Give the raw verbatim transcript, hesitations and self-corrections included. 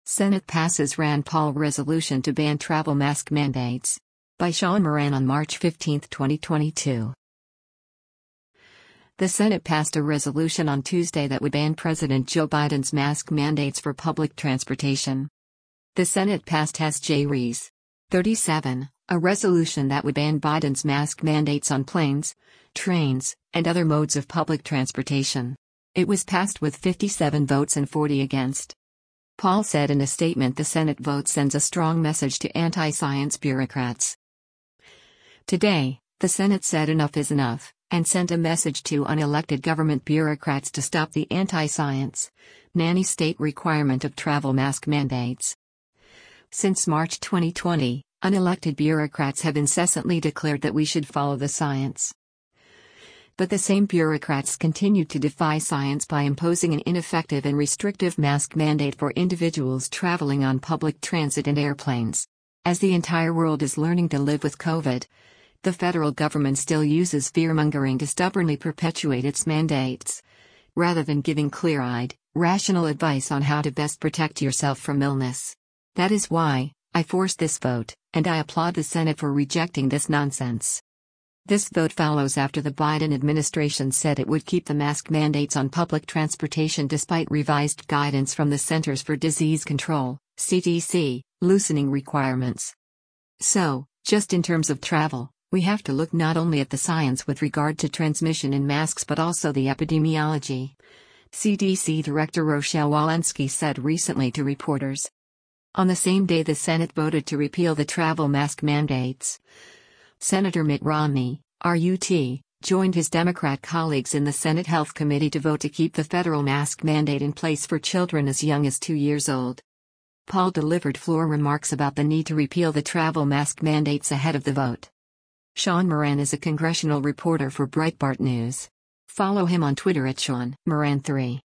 Senate passes Rand Paul resolution to ban travel mask mandates. By Sean Moran on March fifteenth, twenty twenty-two. The Senate passed a resolution on Tuesday that would ban President Joe Biden's mask mandates for public transportation. The Senate passed House J. Rees. thirty-seven, a resolution that would ban Biden's mask mandates on planes, trains, and other modes of public transportation. It was passed with fifty-seven votes and forty against. Paul said in a statement the Senate vote sends a strong message to anti-science bureaucrats. Today, the Senate said enough is enough, and sent a message to unelected government bureaucrats to stop the anti-science, nanny state requirement of travel mask mandates. Since March twenty twenty, unelected bureaucrats have incessantly declared that we should follow the science. But the same bureaucrats continue to defy science by imposing an ineffective and restrictive mask mandate for individuals traveling on public transit and airplanes. As the entire world is learning to live with COVID, the federal government still uses fear-mongering to stubbornly perpetuate its mandates, rather than giving clear-eyed, rational advice on how to best protect yourself from illness. That is why I forced this vote, and I applaud the Senate for rejecting this nonsense. This vote follows after the Biden administration said it would keep the mask mandates on public transportation despite revised guidance from the Centers for Disease Control, C D C, loosening requirements. So, just in terms of travel, we have to look not only at the science with regard to transmission in masks but also the epidemiology, C D C Director Rochelle Walensky said recently to reporters. On the same day the Senate voted to repeal the travel mask mandates, Senator Mitt Romney, R U T, joined his Democrat colleagues in the Senate Health Committee to vote to keep the federal mask mandate in place for children as young as two years old. Paul delivered floor remarks about the need to repeal the travel mask mandates ahead of the vote. Sean Moran is a congressional reporter for Breitbart News. Follow him on Twitter at Sean Moran three.